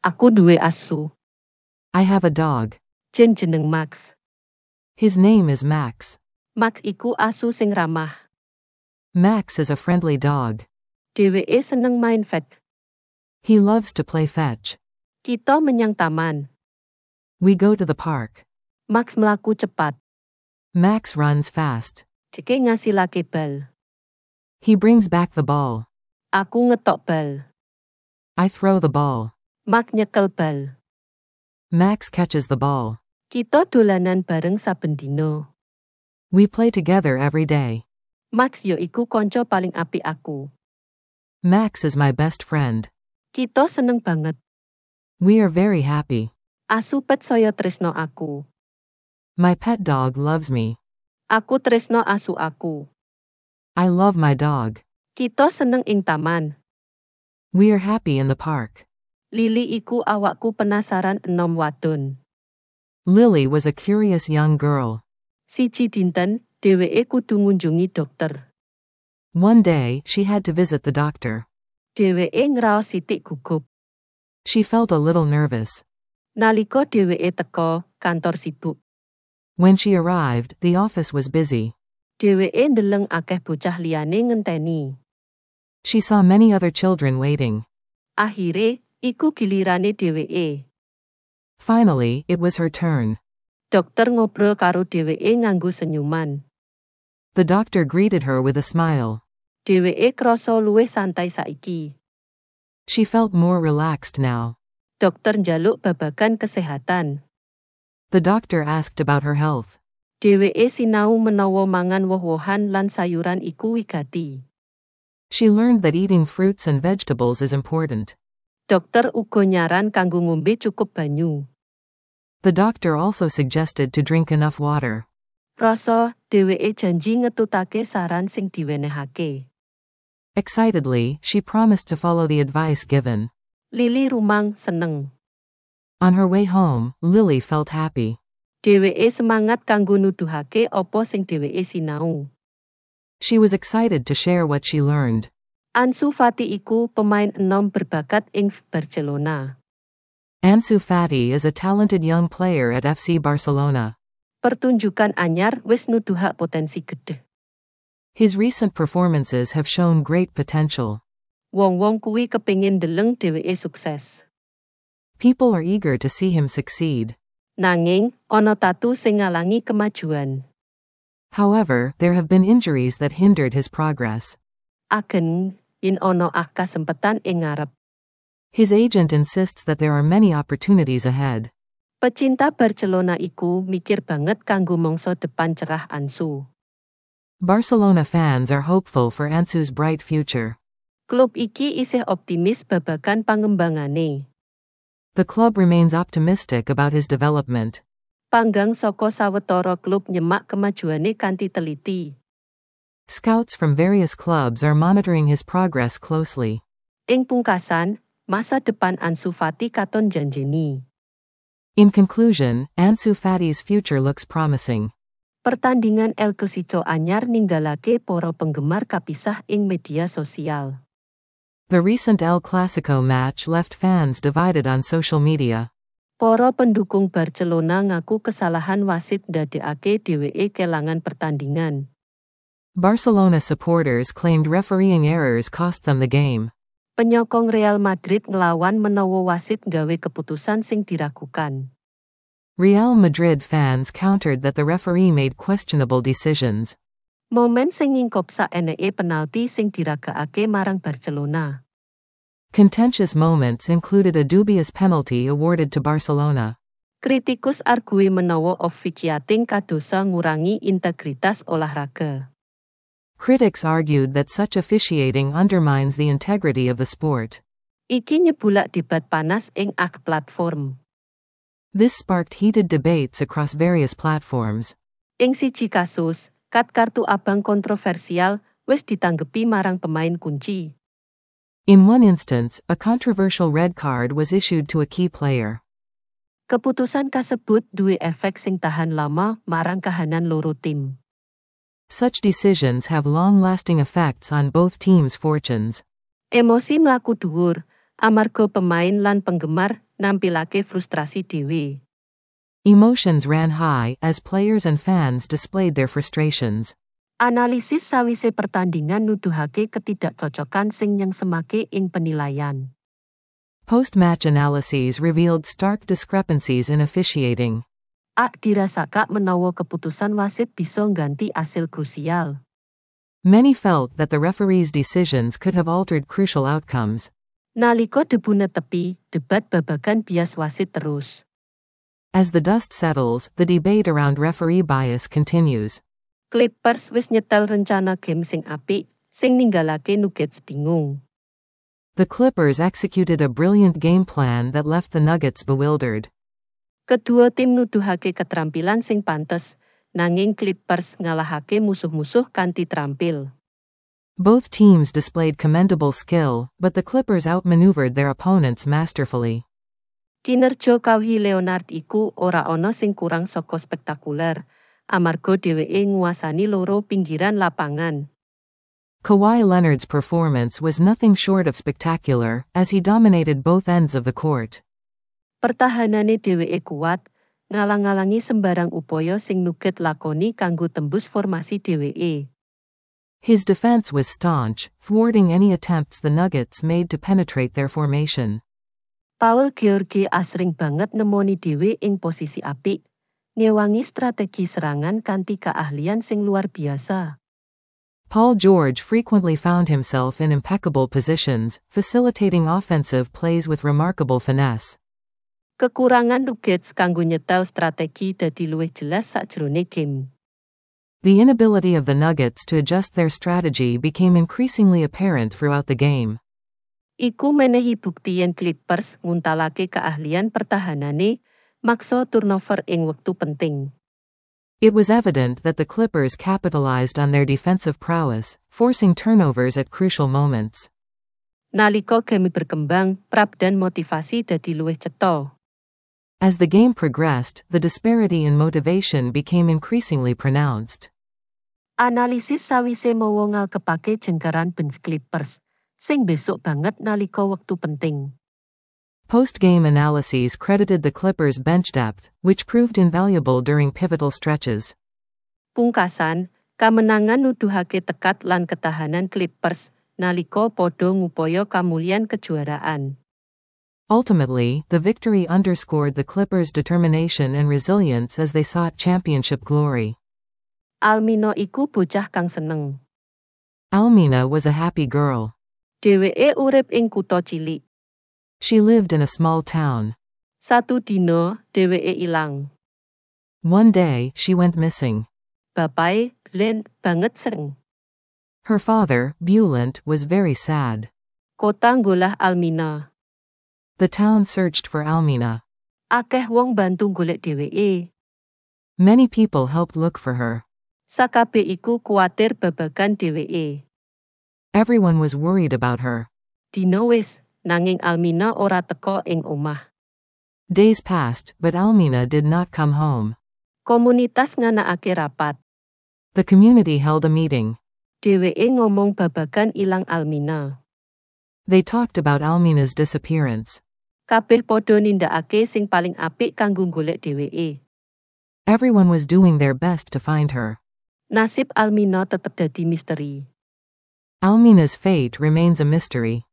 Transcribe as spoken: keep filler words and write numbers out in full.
Aku duwe asu. I have a dog. Jen jeneng Max. His name is Max. Max iku asu sing ramah. Max is a friendly dog. Dheweke seneng main fetch. He loves to play fetch. Kita menyang taman. We go to the park. Max mlaku cepat. Max runs fast. Deke ngasilake bal. He brings back the ball. Aku ngetok bal. I throw the ball. Max nyekel bal. Max catches the ball. Kita dolanan bareng saben dina. We play together every day. Max yo iku konco paling apik aku. Max is my best friend. Kita seneng banget. We are very happy. Asu pet saya tresno aku. My pet dog loves me. Aku tresno asu aku. I love my dog. Kita seneng ing taman. We are happy in the park. Lili iku awakku penasaran enom wadon. Lily was a curious young girl. Siji dinten, dheweke kudu ngunjungi dokter. One day, she had to visit the doctor. Dheweke ngraos sithik gugup. She felt a little nervous. Nalika dheweke teka, kantor sibuk. When she arrived, the office was busy. Dheweke ndeleng akeh bocah liyane ngenteni. She saw many other children waiting. Akhire, iku gilirane dheweke. Finally, it was her turn. Dokter ngobrol karo dheweke nganggo senyuman. The doctor greeted her with a smile. Dheweke krasa luwih santai saiki. She felt more relaxed now. Dokter njaluk babagan kesehatan. The doctor asked about her health. Dheweke sinau menawa mangan woh-wohan lan sayuran iku wigati. She learned that eating fruits and vegetables is important. Dokter uga nyaran kanggo ngombe cukup banyu. The doctor also suggested to drink enough water. Rasa, dheweke janji ngetutake saran sing diwenehake. Excitedly, she promised to follow the advice given. Lili rumang seneng. On her way home, Lily felt happy. Dheweke semangat kanggo nuduhake apa sing dheweke sinau. She was excited to share what she learned. Ansu Fati iku pemain enom berbakat ing Barcelona. Ansu Fati is a talented young player at F C Barcelona. Pertunjukan anyar wis nuduhak potensi gedhe. His recent performances have shown great potential. Wong-wong kuwi kepingin ndeleng dheweke sukses. People are eager to see him succeed. Nanging, ana tatu sing ngalangi kemajuan. However, there have been injuries that hindered his progress. Agen, yen ana ah kasempatan ing ngarep. His agent insists that there are many opportunities ahead. Pecinta Barcelona iku mikir banget kanggo mangsa depan cerah Ansu. Barcelona fans are hopeful for Ansu's bright future. Klub iki isih optimis babagan pangembangane. The club remains optimistic about his development. Panggang saka sawetara klub nyemak kemajuane kanthi teliti. Scouts from various clubs are monitoring his progress closely. Ing pungkasan, masa depan Ansu Fati katon janjeni. In conclusion, Ansu Fati's future looks promising. Pertandingan El Clasico anyar ninggalake para penggemar kapisah ing media sosial. The recent El Clasico match left fans divided on social media. Para pendukung Barcelona ngaku kesalahan wasit ndadekake dheweke kelangan pertandingan. Barcelona supporters claimed refereeing errors cost them the game. Penyokong Real Madrid nglawan menawa wasit gawe keputusan sing diragukan. Real Madrid fans countered that the referee made questionable decisions. Momen sing ngingkop saeneke penalti sing diragakake marang Barcelona. Contentious moments included a dubious penalty awarded to Barcelona. Kritikus argui menawa officiating kadosa ngurangi integritas olahraga. Critics argued that such officiating undermines the integrity of the sport. Iki nyebulak debat panas ing ak platform. This sparked heated debates across various platforms. Ing siji kasus, kad kartu abang kontroversial wis ditanggepi marang pemain kunci. In one instance, a controversial red card was issued to a key player. Keputusan kasebut duwe efek sing tahan lama marang kahanan loro tim. Such decisions have long-lasting effects on both teams' fortunes. Emosi mlaku dhuwur, amarga pemain lan penggemar nampilake frustrasi dhewe. Emotions ran high as players and fans displayed their frustrations. Analisis sawise pertandingan nuduhake ketidakcocokan sing nyengsemake ing penilaian. Post-match analyses revealed stark discrepancies in officiating. Ak dirasaka menawa keputusan wasit bisa ngganti asil krusial. Many felt that the referee's decisions could have altered crucial outcomes. Nalika debu netepi, debat babagan bias wasit terus. As the dust settles, the debate around referee bias continues. Clippers wis nyetel rencana game sing apik, sing ninggalake Nuggets bingung. The Clippers executed a brilliant game plan that left the Nuggets bewildered. Kedua tim nuduhake keterampilan sing pantes, nanging Clippers ngalahake musuh-musuh kanthi terampil. Both teams displayed commendable skill, but the Clippers outmaneuvered their opponents masterfully. Kinerja Kawhi Leonard iku ora ana sing kurang saka spektakuler, amarga dheweke nguasani loro pinggiran lapangan. Kawhi Leonard's performance was nothing short of spectacular, as he dominated both ends of the court. Pertahanane dheweke kuat, ngalang-alangi sembarang upaya sing Nugget lakoni kanggo tembus formasi dheweke. His defense was staunch, thwarting any attempts the Nuggets made to penetrate their formation. Paul George asring banget nemoni dhewe ing posisi apik, ngewangi strategi serangan kanthi keahlian sing luar biasa. Paul George frequently found himself in impeccable positions, facilitating offensive plays with remarkable finesse. Kekurangan Nuggets kanggo nyetel strategi dadi luwih jelas sajrone game. The inability of the Nuggets to adjust their strategy became increasingly apparent throughout the game. Iku menehi bukti yen Clippers nguntalake keahlian pertahanane, maksa turnover ing wektu penting. It was evident that the Clippers capitalized on their defensive prowess, forcing turnovers at crucial moments. Nalika game berkembang, prap dan motivasi dadi luwih cetha. As the game progressed, the disparity in motivation became increasingly pronounced. Analisis sawise mawa ngalkepake jengkaran bench Clippers, sing besok banget nalika wektu penting. Post-game analyses credited the Clippers' bench depth, which proved invaluable during pivotal stretches. Pungkasan, kamenangan nuduhake tekat lan ketahanan Clippers, nalika padha ngupaya kamulyan kejuaraan. Ultimately, the victory underscored the Clippers' determination and resilience as they sought championship glory. Almina iku bocah kang seneng. Almina was a happy girl. Dheweke urip ing kutha cilik. She lived in a small town. Satu dina, dheweke ilang. One day, she went missing. Bapae, Bland, banget seneng. Her father, Bulent, was very sad. Kota nggolah Almina. The town searched for Almina. Akeh wong bantu golek dheweke. Many people helped look for her. Sakabeh iku kuwatir babagan dheweke. Everyone was worried about her. Dina wis, nanging Almina ora teka ing omah. Days passed, but Almina did not come home. Komunitas nganakake rapat. The community held a meeting. Dheweke ngomong babagan ilang Almina. They talked about Almina's disappearance. Kabeh padha nindakake sing paling apik kanggo golek dheweke. Everyone was doing their best to find her. Nasib Almina tetep dadi misteri. Almina's fate remains a mystery.